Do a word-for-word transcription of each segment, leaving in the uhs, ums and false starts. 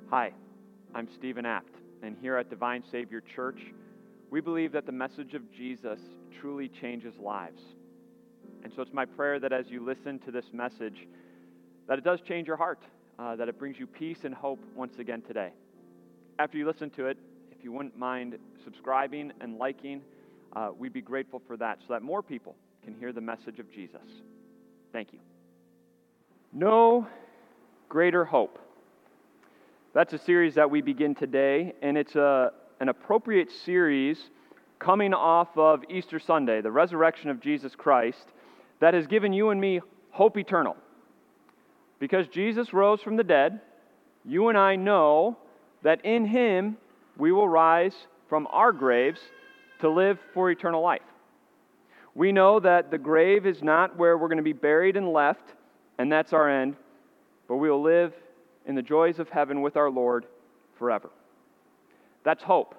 Hi, I'm Stephen Apt, and here at Divine Savior Church, we believe that the message of Jesus truly changes lives. And so it's my prayer that as you listen to this message, that it does change your heart, uh, that it brings you peace and hope once again today. After you listen to it, if you wouldn't mind subscribing and liking, uh, we'd be grateful for that so that more people can hear the message of Jesus. Thank you. No greater hope. That's a series that we begin today, and it's a, an appropriate series coming off of Easter Sunday, the resurrection of Jesus Christ, that has given you and me hope eternal. Because Jesus rose from the dead, you and I know that in Him we will rise from our graves to live for eternal life. We know that the grave is not where we're going to be buried and left, and that's our end, but we will live in the joys of heaven with our Lord forever. That's hope.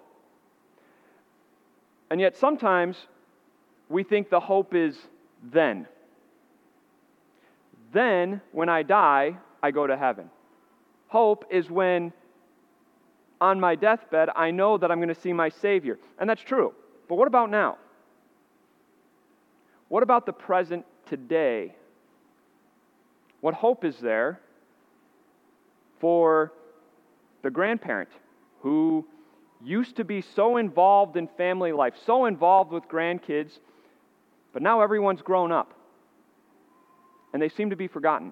And yet sometimes we think the hope is then. Then, when I die, I go to heaven. Hope is when, on my deathbed, I know that I'm going to see my Savior. And that's true. But what about now? What about the present today? What hope is there for the grandparent who used to be so involved in family life, so involved with grandkids, but now everyone's grown up and they seem to be forgotten?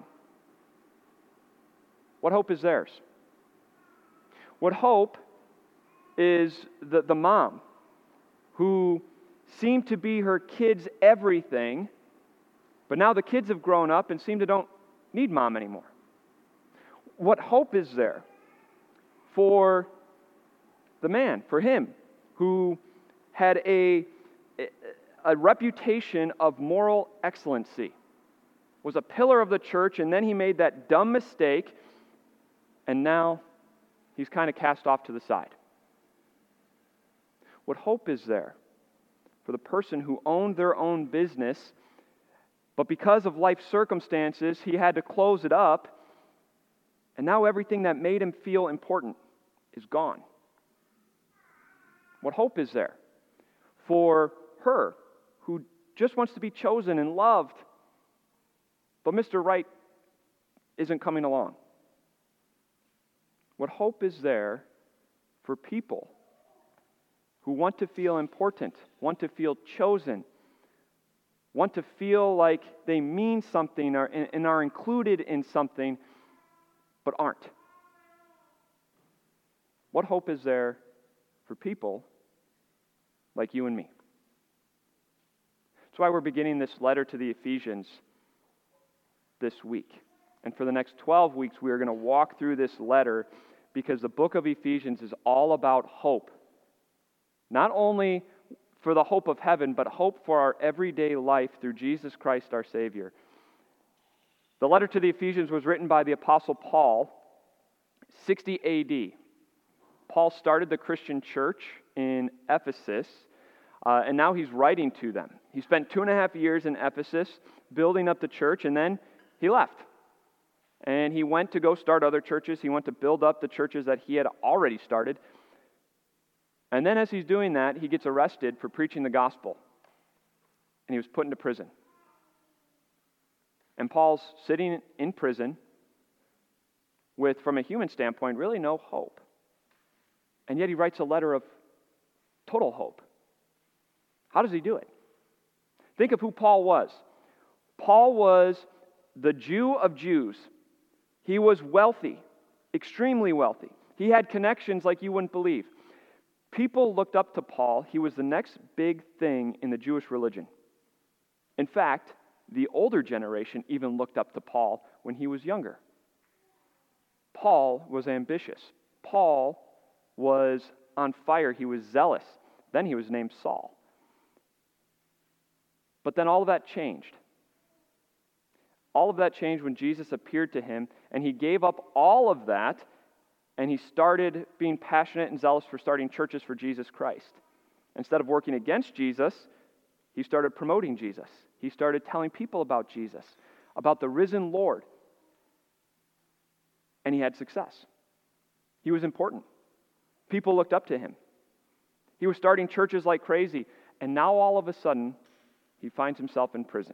What hope is theirs? What hope is the, the mom who seemed to be her kids' everything, but now the kids have grown up and seem to don't need mom anymore? What hope is there for the man, for him, who had a, a reputation of moral excellency, was a pillar of the church, and then he made that dumb mistake, and now he's kind of cast off to the side? What hope is there for the person who owned their own business, but because of life circumstances, he had to close it up, and now everything that made him feel important is gone? What hope is there for her who just wants to be chosen and loved, but Mister Right isn't coming along? What hope is there for people who want to feel important, want to feel chosen, want to feel like they mean something or, and are included in something, but aren't? What hope is there for people like you and me? That's why we're beginning this letter to the Ephesians this week. And for the next twelve weeks, we are going to walk through this letter because the book of Ephesians is all about hope. Not only for the hope of heaven, but hope for our everyday life through Jesus Christ our Savior. The letter to the Ephesians was written by the Apostle Paul, sixty A D. Paul started the Christian church in Ephesus, uh, and now he's writing to them. He spent two and a half years in Ephesus building up the church, and then he left. And he went to go start other churches. He went to build up the churches that he had already started. And then as he's doing that, he gets arrested for preaching the gospel. And he was put into prison. And Paul's sitting in prison with, from a human standpoint, really no hope. And yet he writes a letter of total hope. How does he do it? Think of who Paul was. Paul was the Jew of Jews. He was wealthy, extremely wealthy. He had connections like you wouldn't believe. People looked up to Paul. He was the next big thing in the Jewish religion. In fact, the older generation even looked up to Paul when he was younger. Paul was ambitious. Paul was on fire. He was zealous. Then he was named Saul. But then all of that changed. All of that changed when Jesus appeared to him, and he gave up all of that, and he started being passionate and zealous for starting churches for Jesus Christ. Instead of working against Jesus, he started promoting Jesus. He started telling people about Jesus, about the risen Lord. And he had success. He was important. People looked up to him. He was starting churches like crazy, and now all of a sudden, he finds himself in prison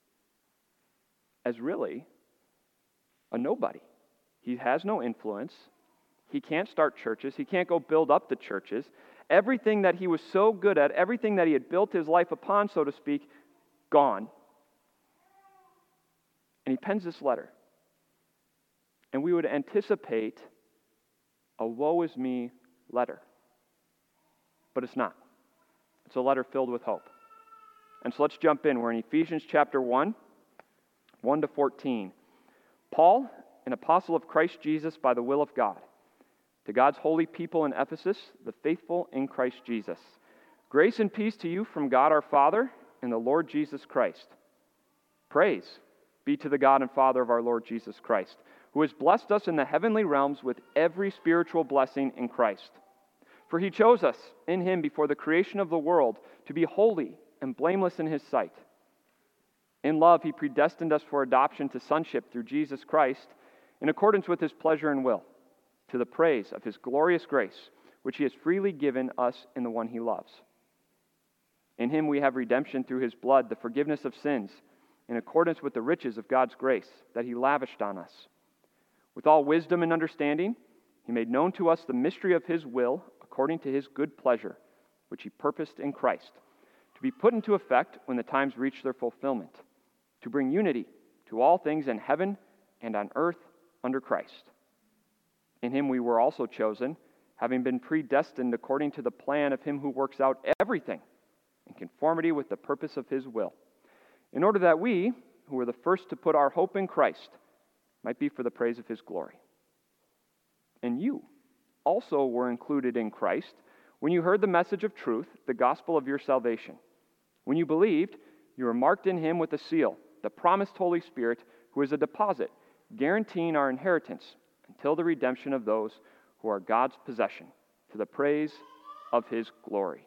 as really a nobody. He has no influence. He can't start churches. He can't go build up the churches. Everything that he was so good at, everything that he had built his life upon, so to speak, gone. And he pens this letter. And we would anticipate a woe is me letter. But it's not. It's a letter filled with hope. And so let's jump in. We're in Ephesians chapter one, one to fourteen. Paul, an apostle of Christ Jesus by the will of God, to God's holy people in Ephesus, the faithful in Christ Jesus. Grace and peace to you from God our Father and the Lord Jesus Christ. Praise be to the God and Father of our Lord Jesus Christ, who has blessed us in the heavenly realms with every spiritual blessing in Christ. For he chose us in him before the creation of the world to be holy and blameless in his sight. In love, he predestined us for adoption to sonship through Jesus Christ, in accordance with his pleasure and will, to the praise of his glorious grace, which he has freely given us in the one he loves. In him we have redemption through his blood, the forgiveness of sins, in accordance with the riches of God's grace that he lavished on us. With all wisdom and understanding, he made known to us the mystery of his will, according to his good pleasure, which he purposed in Christ, to be put into effect when the times reach their fulfillment, to bring unity to all things in heaven and on earth under Christ. In him we were also chosen, having been predestined according to the plan of him who works out everything in conformity with the purpose of his will, in order that we, who were the first to put our hope in Christ, might be for the praise of his glory. And you also were included in Christ when you heard the message of truth, the gospel of your salvation. When you believed, you were marked in him with a seal, the promised Holy Spirit, who is a deposit, guaranteeing our inheritance until the redemption of those who are God's possession, to the praise of his glory.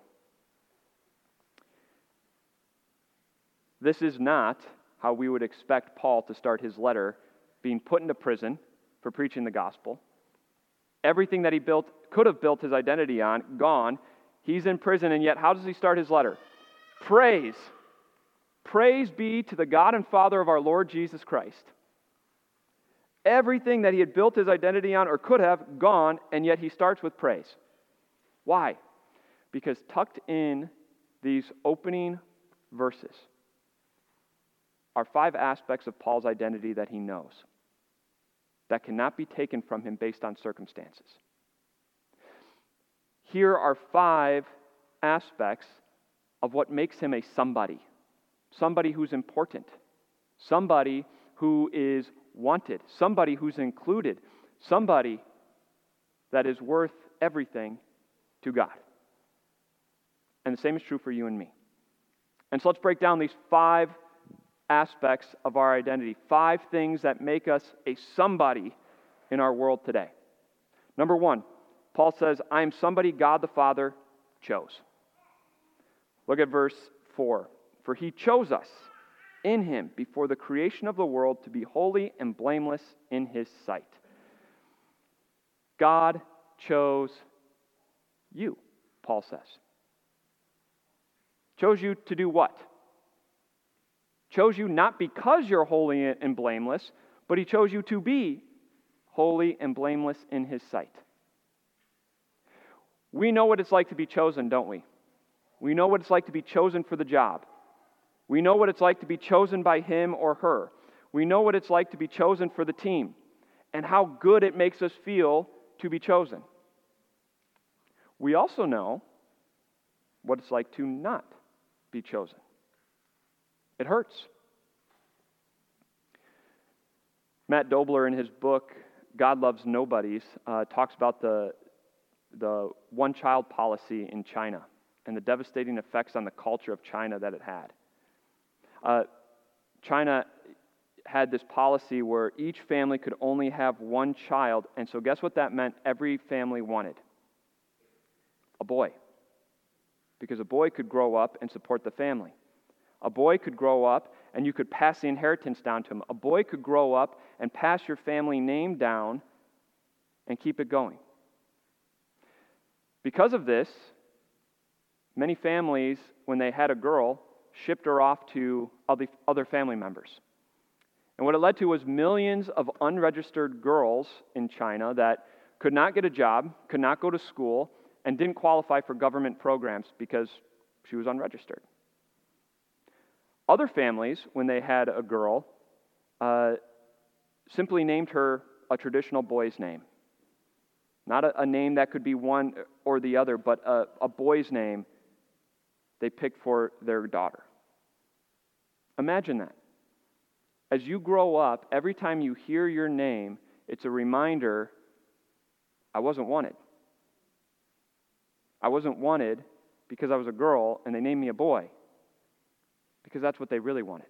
This is not how we would expect Paul to start his letter, being put into prison for preaching the gospel. Everything that he built, could have built his identity on, gone. He's in prison, and yet how does he start his letter? Praise. Praise be to the God and Father of our Lord Jesus Christ. Everything that he had built his identity on, or could have, gone, and yet he starts with praise. Why? Because tucked in these opening verses are five aspects of Paul's identity that he knows, that cannot be taken from him based on circumstances. Here are five aspects of what makes him a somebody. Somebody who's important. Somebody who is wanted. Somebody who's included. Somebody that is worth everything to God. And the same is true for you and me. And so let's break down these five aspects of our identity. Five things that make us a somebody in our world today. Number one, Paul says, I am somebody God the Father chose. Look at verse four. For he chose us in him before the creation of the world to be holy and blameless in his sight. God chose you, Paul says. Chose you to do what? Chose you not because you're holy and blameless, but he chose you to be holy and blameless in his sight. We know what it's like to be chosen, don't we? We know what it's like to be chosen for the job. We know what it's like to be chosen by him or her. We know what it's like to be chosen for the team, and how good it makes us feel to be chosen. We also know what it's like to not be chosen. It hurts. Matt Dobler, in his book, God Loves Nobodies, uh, talks about the, the one-child policy in China and the devastating effects on the culture of China that it had. Uh, China had this policy where each family could only have one child, and so guess what that meant every family wanted? A boy. Because a boy could grow up and support the family. A boy could grow up and you could pass the inheritance down to him. A boy could grow up and pass your family name down and keep it going. Because of this, many families, when they had a girl, shipped her off to other family members. And what it led to was millions of unregistered girls in China that could not get a job, could not go to school, and didn't qualify for government programs because she was unregistered. Other families, when they had a girl, uh, simply named her a traditional boy's name. Not a, a name that could be one or the other, but a, a boy's name they picked for their daughter. Imagine that. As you grow up, every time you hear your name, it's a reminder, I wasn't wanted. I wasn't wanted because I was a girl and they named me a boy, because that's what they really wanted.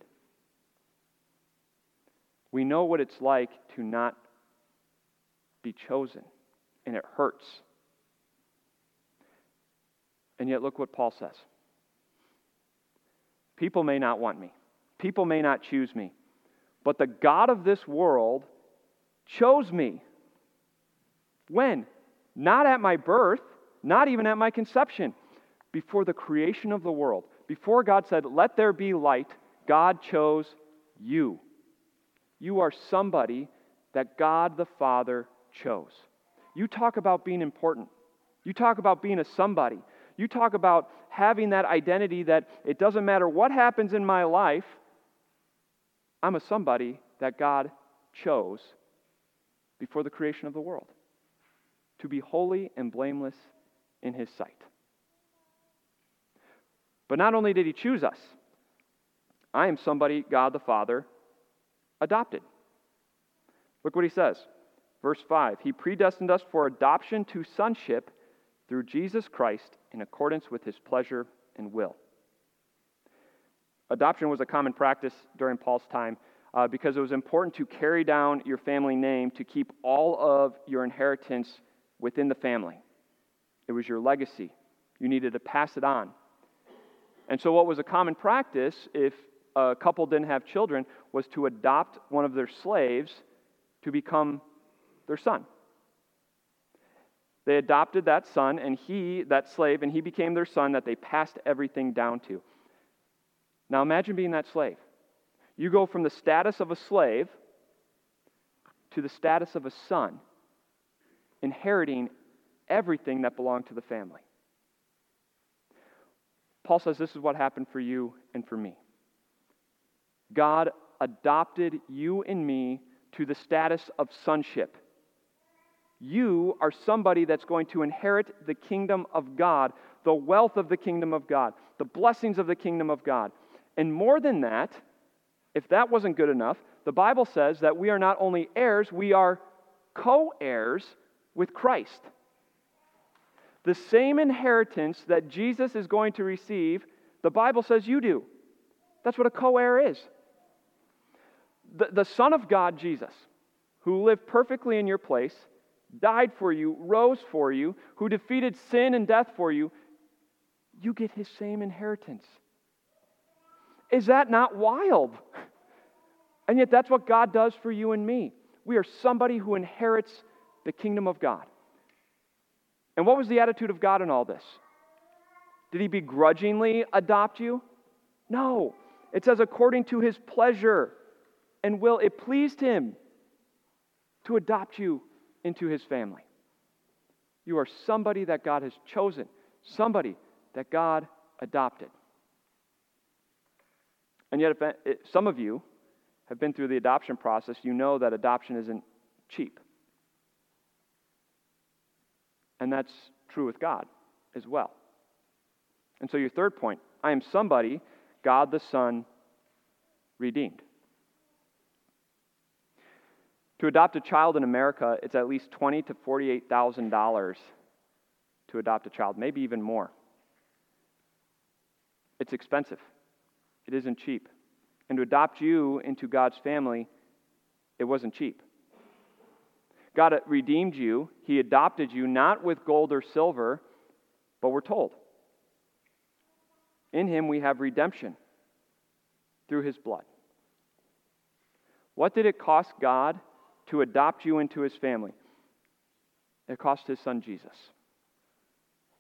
We know what it's like to not be chosen, and it hurts. And yet look what Paul says. People may not want me. People may not choose me. But the God of this world chose me. When? Not at my birth, not even at my conception. Before the creation of the world. Before God said, let there be light, God chose you. You are somebody that God the Father chose. You talk about being important. You talk about being a somebody. You talk about having that identity that it doesn't matter what happens in my life, I'm a somebody that God chose before the creation of the world to be holy and blameless in His sight. But not only did He choose us, I am somebody God the Father adopted. Look what He says. Verse five, He predestined us for adoption to sonship through Jesus Christ in accordance with His pleasure and will. Adoption was a common practice during Paul's time uh, because it was important to carry down your family name to keep all of your inheritance within the family. It was your legacy. You needed to pass it on. And so what was a common practice if a couple didn't have children was to adopt one of their slaves to become their son. They adopted that son and he, that slave, and he became their son that they passed everything down to. Now imagine being that slave. You go from the status of a slave to the status of a son, inheriting everything that belonged to the family. Paul says this is what happened for you and for me. God adopted you and me to the status of sonship. You are somebody that's going to inherit the kingdom of God, the wealth of the kingdom of God, the blessings of the kingdom of God. And more than that, if that wasn't good enough, the Bible says that we are not only heirs, we are co-heirs with Christ. The same inheritance that Jesus is going to receive, the Bible says you do. That's what a co-heir is. The, the Son of God, Jesus, who lived perfectly in your place, died for you, rose for you, who defeated sin and death for you, you get His same inheritance. Is that not wild? And yet that's what God does for you and me. We are somebody who inherits the kingdom of God. And what was the attitude of God in all this? Did He begrudgingly adopt you? No. It says according to His pleasure and will, it pleased Him to adopt you into His family. You are somebody that God has chosen, somebody that God adopted. And yet, if it, some of you have been through the adoption process, you know that adoption isn't cheap. And that's true with God as well. And so your third point, I am somebody God the Son redeemed. To adopt a child in America, it's at least twenty thousand to forty-eight thousand dollars to adopt a child, maybe even more. It's expensive. It isn't cheap. And to adopt you into God's family, it wasn't cheap. God redeemed you. He adopted you not with gold or silver, but we're told, in Him we have redemption through His blood. What did it cost God to adopt you into His family? It cost His Son Jesus.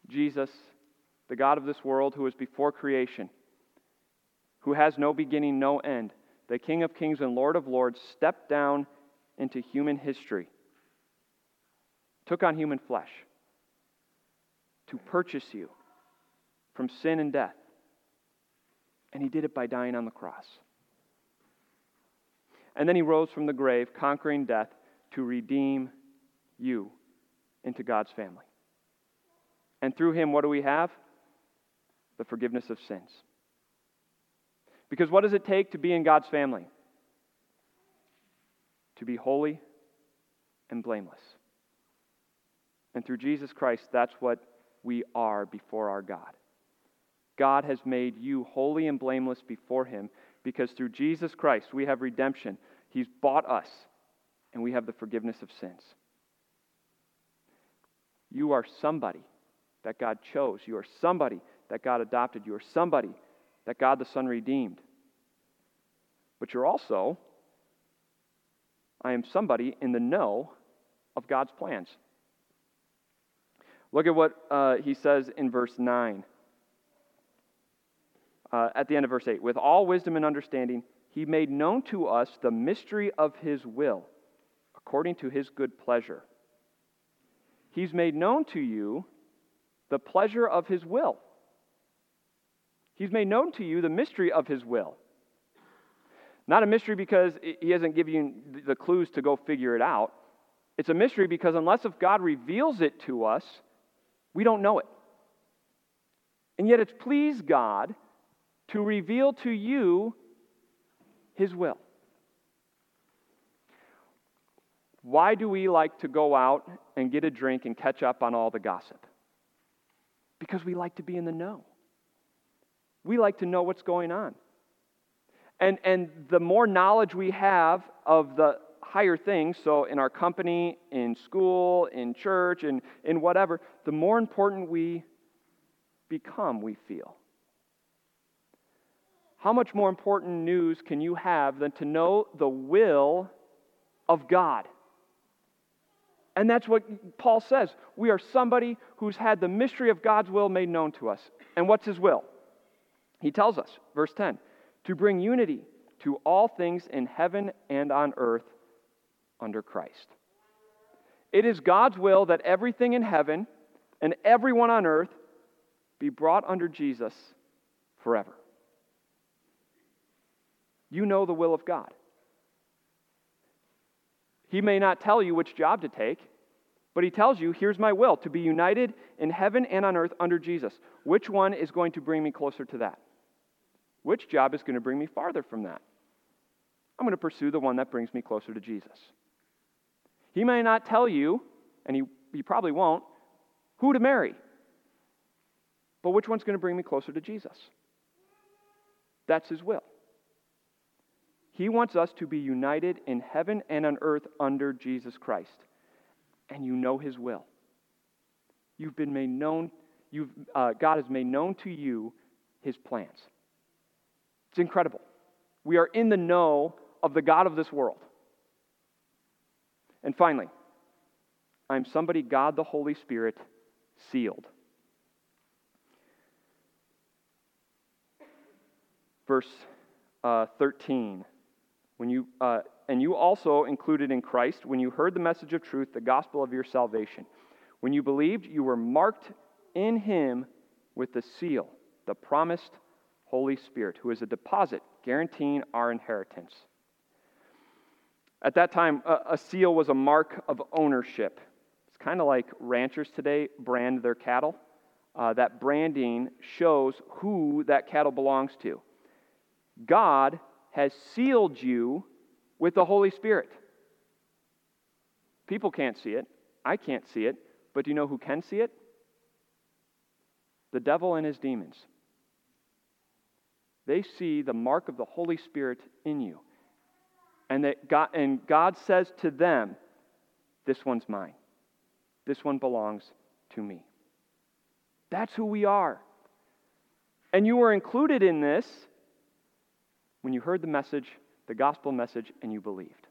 Jesus, the God of this world who was before creation, who has no beginning, no end, the King of kings and Lord of lords, stepped down into human history, took on human flesh to purchase you from sin and death. And he did it by dying on the cross. And then he rose from the grave, conquering death, to redeem you into God's family. And through him, what do we have? The forgiveness of sins. Because what does it take to be in God's family? To be holy and blameless. And through Jesus Christ, that's what we are before our God. God has made you holy and blameless before him because through Jesus Christ we have redemption. He's bought us and we have the forgiveness of sins. You are somebody that God chose. You are somebody that God adopted. You are somebody that God the Son redeemed. But you're also, I am somebody in the know of God's plans. Look at what uh, he says in verse nine. Uh, at the end of verse eight. With all wisdom and understanding, he made known to us the mystery of his will, according to his good pleasure. He's made known to you the pleasure of his will. He's made known to you the mystery of his will. Not a mystery because he hasn't given you the clues to go figure it out. It's a mystery because unless if God reveals it to us, we don't know it. And yet it's pleased God to reveal to you his will. Why do we like to go out and get a drink and catch up on all the gossip? Because we like to be in the know. We like to know what's going on. And, and the more knowledge we have of the higher things, so in our company, in school, in church, in, in whatever, the more important we become, we feel. How much more important news can you have than to know the will of God? And that's what Paul says. We are somebody who's had the mystery of God's will made known to us. And what's his will? He tells us, verse ten, to bring unity to all things in heaven and on earth under Christ. It is God's will that everything in heaven and everyone on earth be brought under Jesus forever. You know the will of God. He may not tell you which job to take, but he tells you, here's my will, to be united in heaven and on earth under Jesus. Which one is going to bring me closer to that? Which job is going to bring me farther from that? I'm going to pursue the one that brings me closer to Jesus. He may not tell you, and he, he probably won't, who to marry. But which one's going to bring me closer to Jesus? That's his will. He wants us to be united in heaven and on earth under Jesus Christ. And you know his will. You've been made known, you've, uh, God has made known to you his plans. It's incredible. We are in the know of the God of this world. And finally, I'm somebody God the Holy Spirit sealed. Verse uh, thirteen. When you uh, and you also included in Christ when you heard the message of truth, the gospel of your salvation. When you believed, you were marked in him with the seal, the promised Holy Spirit, who is a deposit guaranteeing our inheritance. At that time, a, a seal was a mark of ownership. It's kind of like ranchers today brand their cattle. Uh, that branding shows who that cattle belongs to. God has sealed you with the Holy Spirit. People can't see it. I can't see it. But do you know who can see it? The devil and his demons. They see the mark of the Holy Spirit in you. And that God, and God says to them, this one's mine. This one belongs to me. That's who we are. And you were included in this when you heard the message, the gospel message, and you believed.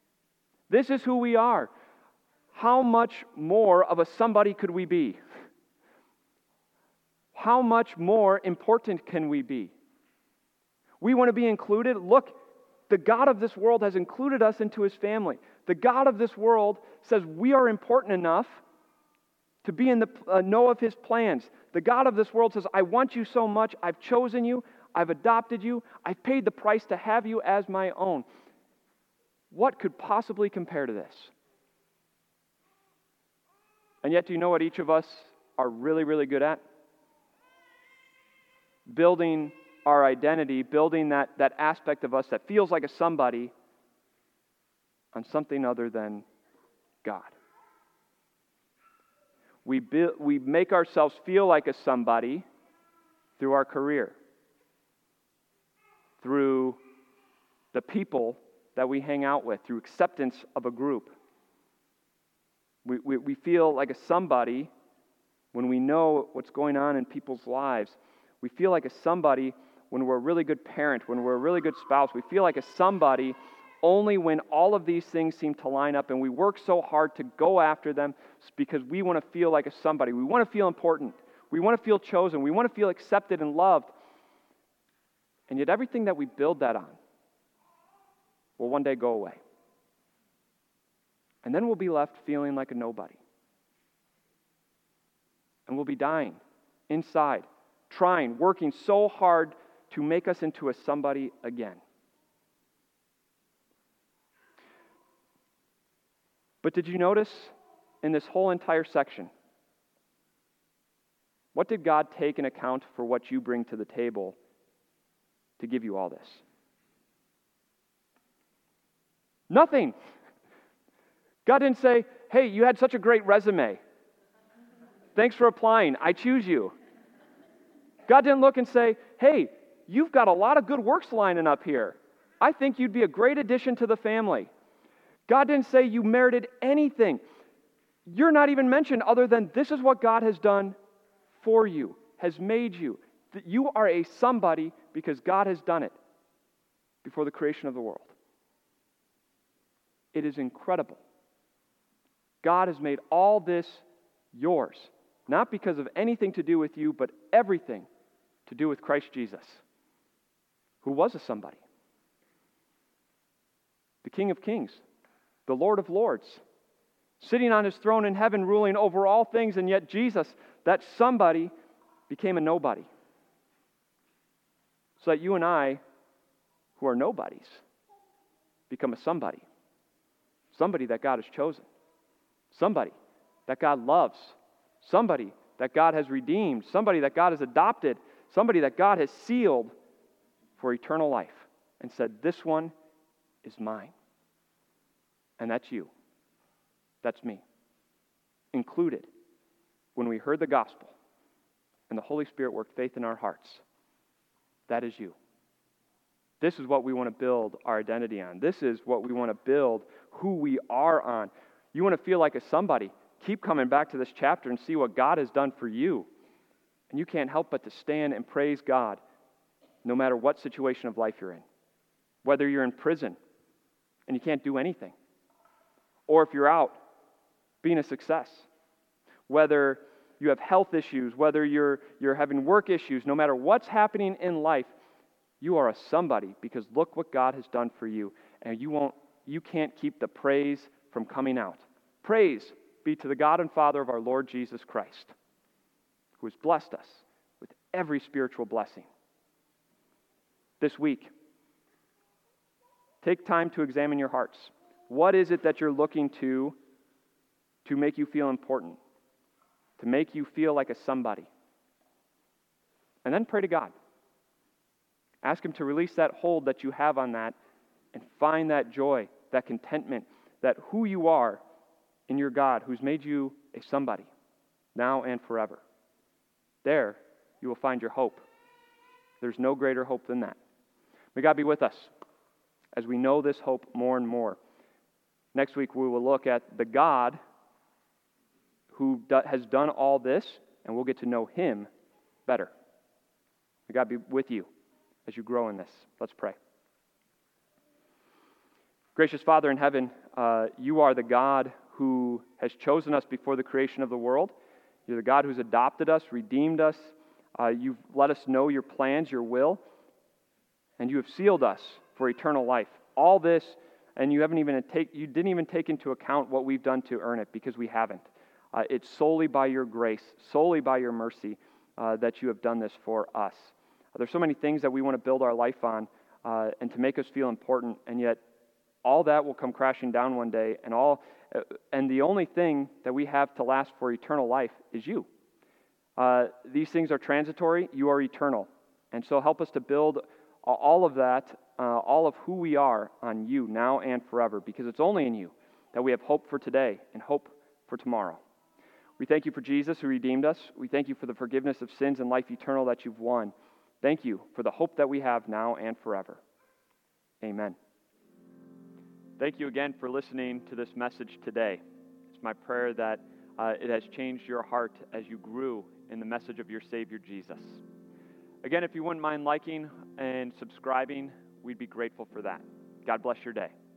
This is who we are. How much more of a somebody could we be? how much more important can we be? We want to be included. Look, the God of this world has included us into his family. The God of this world says we are important enough to be in the uh, know of his plans. The God of this world says, I want you so much. I've chosen you. I've adopted you. I've paid the price to have you as my own. What could possibly compare to this? And yet, do you know what each of us are really, really good at? Building our identity, building that, that aspect of us that feels like a somebody on something other than God. We, build, we make ourselves feel like a somebody through our career, through the people that we hang out with, through acceptance of a group. We, we, we feel like a somebody when we know what's going on in people's lives. We feel like a somebody when we're a really good parent, when we're a really good spouse. We feel like a somebody only when all of these things seem to line up, and we work so hard to go after them because we want to feel like a somebody. We want to feel important. We want to feel chosen. We want to feel accepted and loved. And yet everything that we build that on will one day go away. And then we'll be left feeling like a nobody. And we'll be dying inside, trying, working so hard to make us into a somebody again. But did you notice in this whole entire section, what did God take in account for what you bring to the table to give you all this? Nothing. God didn't say, hey, you had such a great resume. Thanks for applying. I choose you. God didn't look and say, hey, you've got a lot of good works lining up here. I think you'd be a great addition to the family. God didn't say you merited anything. You're not even mentioned other than this is what God has done for you, has made you. That you are a somebody because God has done it before the creation of the world. It is incredible. God has made all this yours, not because of anything to do with you, but everything to do with Christ Jesus, who was a somebody. The King of Kings, the Lord of Lords, sitting on his throne in heaven, ruling over all things, and yet Jesus, that somebody, became a nobody. So that you and I, who are nobodies, become a somebody. Somebody that God has chosen. Somebody that God loves. Somebody that God has redeemed. Somebody that God has adopted. Somebody that God has sealed for eternal life and said, this one is mine. And that's you. That's me. Included when we heard the gospel and the Holy Spirit worked faith in our hearts. That is you. This is what we want to build our identity on. This is what we want to build who we are on. You want to feel like a somebody. Keep coming back to this chapter and see what God has done for you. And you can't help but to stand and praise God no matter what situation of life you're in. Whether you're in prison and you can't do anything, or if you're out being a success, whether you have health issues, whether you're, you're having work issues, no matter what's happening in life, you are a somebody because look what God has done for you, and you won't, you can't keep the praise from coming out. Praise be to the God and Father of our Lord Jesus Christ, who has blessed us with every spiritual blessing. This week, take time to examine your hearts. What is it that you're looking to to make you feel important, to make you feel like a somebody? And then pray to God. Ask Him to release that hold that you have on that and find that joy, that contentment, that who you are in your God who's made you a somebody now and forever. There you will find your hope. There's no greater hope than that. May God be with us as we know this hope more and more. Next week we will look at the God who do, has done all this, and we'll get to know Him better. May God be with you as you grow in this. Let's pray. Gracious Father in heaven, uh, you are the God who has chosen us before the creation of the world. You're the God who's adopted us, redeemed us, Uh, you've let us know your plans, your will, and you have sealed us for eternal life. All this, and you haven't even take, you didn't even take into account what we've done to earn it, because we haven't. Uh, it's solely by your grace, solely by your mercy uh, that you have done this for us. Uh, there's so many things that we want to build our life on uh, and to make us feel important, and yet all that will come crashing down one day, and all, uh, and the only thing that we have to last for eternal life is you. Uh, these things are transitory, you are eternal. And so help us to build all of that, uh, all of who we are on you now and forever, because it's only in you that we have hope for today and hope for tomorrow. We thank you for Jesus who redeemed us. We thank you for the forgiveness of sins and life eternal that you've won. Thank you for the hope that we have now and forever. Amen. Thank you again for listening to this message today. It's my prayer that uh, it has changed your heart as you grew in the message of your Savior Jesus. Again, if you wouldn't mind liking and subscribing, we'd be grateful for that. God bless your day.